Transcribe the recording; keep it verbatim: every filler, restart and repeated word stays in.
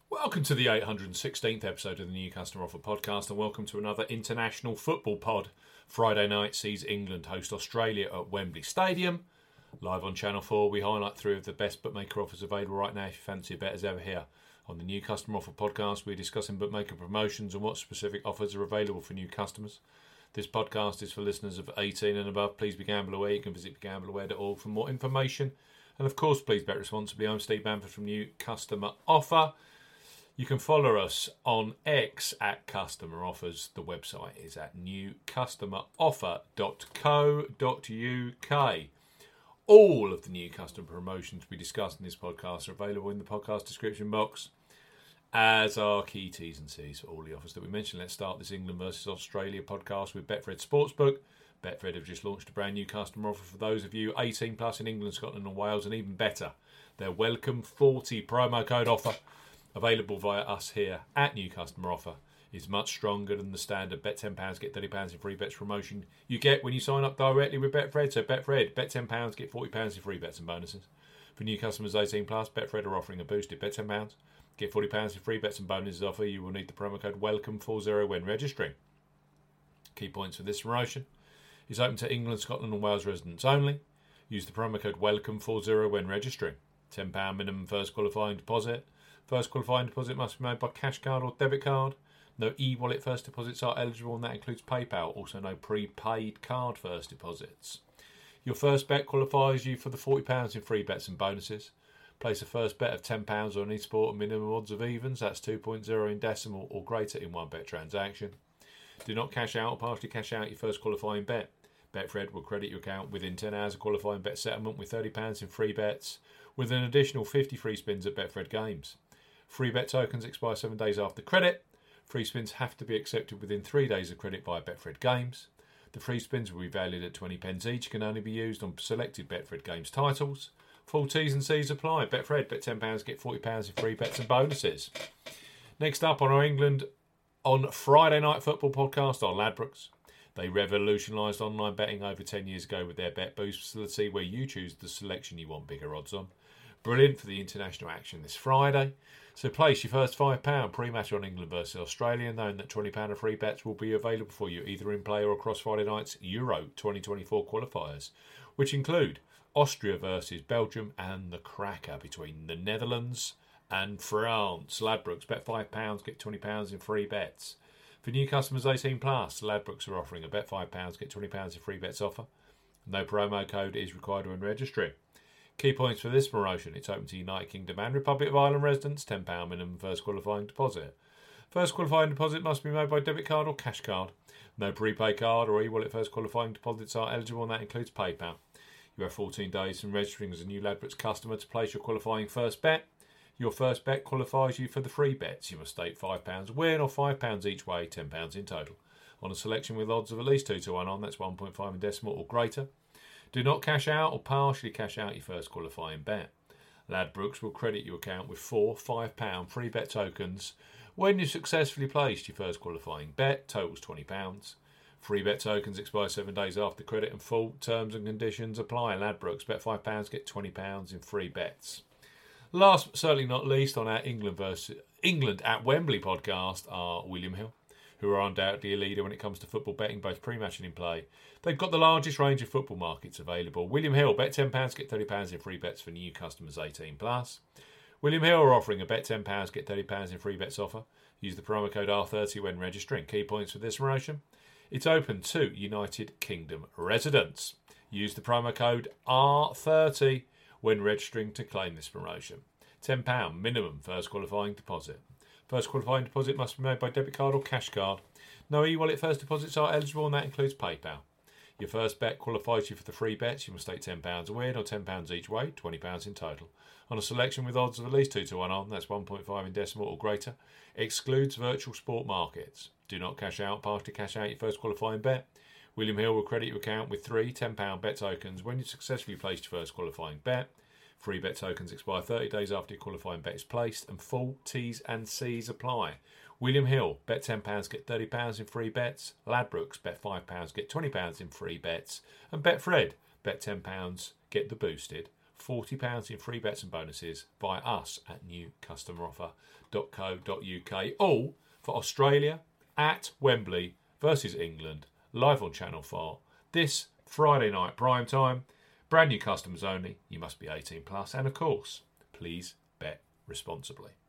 Welcome to the eight hundred sixteenth episode of the New Customer Offer podcast, and welcome to another international football pod. Friday night sees England host Australia at Wembley Stadium. Live on Channel four, we highlight three of the best bookmaker offers available right now if you fancy a bet as ever here. On the New Customer Offer podcast, we're discussing bookmaker promotions and what specific offers are available for new customers. This podcast is for listeners of eighteen and above. Please be gamble aware. You can visit be gamble aware dot org for more information. And of course, please bet responsibly. I'm Steve Bamford from New Customer Offer. You can follow us on X at Customer Offers. The website is at new customer offer dot co dot uk. All of the new customer promotions we discussed in this podcast are available in the podcast description box, as are key T's and C's for all the offers that we mentioned. Let's start this England versus Australia podcast with Betfred Sportsbook. Betfred have just launched a brand new customer offer for those of you eighteen plus in England, Scotland and Wales, and even better, their Welcome forty promo code offer, available via us here at New Customer Offer, is much stronger than the standard bet ten pounds, get thirty pounds in free bets promotion you get when you sign up directly with Betfred. So Betfred, bet ten pounds, get forty pounds in free bets and bonuses. For new customers eighteen plus, Betfred are offering a boosted bet ten pounds, get forty pounds in free bets and bonuses offer. You will need the promo code welcome forty when registering. Key points for this promotion: it's open to England, Scotland and Wales residents only. Use the promo code welcome forty when registering. ten pounds minimum first qualifying deposit. First qualifying deposit must be made by cash card or debit card. No e-wallet first deposits are eligible, and that includes PayPal. Also no prepaid card first deposits. Your first bet qualifies you for the forty pounds in free bets and bonuses. Place a first bet of ten pounds on any sport and minimum odds of evens. That's two point oh in decimal or greater in one bet transaction. Do not cash out or partially cash out your first qualifying bet. Betfred will credit your account within ten hours of qualifying bet settlement with thirty pounds in free bets, with an additional fifty free spins at Betfred Games. Free bet tokens expire seven days after credit. Free spins have to be accepted within three days of credit via Betfred Games. The free spins will be valued at twenty pence each, can only be used on selected Betfred Games titles. Full T's and C's apply. Betfred, bet ten pounds, get forty pounds in free bets and bonuses. Next up on our England on Friday Night Football podcast are Ladbrokes. They revolutionised online betting over ten years ago with their Bet Boost facility, where you choose the selection you want bigger odds on. Brilliant for the international action this Friday. So place your first five pounds pre-match on England versus Australia, knowing that twenty pounds of free bets will be available for you either in play or across Friday night's Euro twenty twenty-four qualifiers, which include Austria versus Belgium and the cracker between the Netherlands and France. Ladbrokes, bet five pounds, get twenty pounds in free bets. For new customers eighteen plus, Ladbrokes are offering a bet five pounds, get twenty pounds in free bets offer. No promo code is required when registering. Key points for this promotion: it's open to United Kingdom and Republic of Ireland residents, ten pounds minimum first qualifying deposit. First qualifying deposit must be made by debit card or cash card. No prepaid card or e-wallet first qualifying deposits are eligible, and that includes PayPal. You have fourteen days from registering as a new Ladbrokes customer to place your qualifying first bet. Your first bet qualifies you for the free bets. You must stake five pounds a win or five pounds each way, ten pounds in total, on a selection with odds of at least two to one on, that's one point five in decimal or greater. Do not cash out or partially cash out your first qualifying bet. Ladbrokes will credit your account with four five pounds free bet tokens when you successfully placed your first qualifying bet, totals twenty pounds. Free bet tokens expire seven days after credit and full terms and conditions apply. Ladbrokes, bet five pounds, get twenty pounds in free bets. Last but certainly not least on our England versus England at Wembley podcast are William Hill, who are undoubtedly a leader when it comes to football betting, both pre-match and in play. They've got the largest range of football markets available. William Hill, bet ten pounds, get thirty pounds in free bets for new customers eighteen plus. William Hill are offering a bet ten pounds, get thirty pounds in free bets offer. Use the promo code R thirty when registering. Key points for this promotion: it's open to United Kingdom residents. Use the promo code R thirty when registering to claim this promotion. ten pounds minimum first qualifying deposit. First qualifying deposit must be made by debit card or cash card. No e-wallet first deposits are eligible, and that includes PayPal. Your first bet qualifies you for the free bets. You must stake ten pounds a win or ten pounds each way, twenty pounds in total, on a selection with odds of at least two to one on, that's one point five in decimal or greater. Excludes virtual sport markets. Do not cash out, partially cash out your first qualifying bet. William Hill will credit your account with three ten pounds bet tokens when you successfully placed your first qualifying bet. Free bet tokens expire thirty days after your qualifying bet is placed, and full T's and C's apply. William Hill, bet ten pounds, get thirty pounds in free bets. Ladbrokes, bet five pounds, get twenty pounds in free bets. And Betfred, bet ten pounds, get the boosted. forty pounds in free bets and bonuses via us at new customer offer dot co dot uk. All for Australia at Wembley versus England, live on Channel four this Friday night prime time. Brand new customers only. You must be eighteen plus, and of course, please bet responsibly.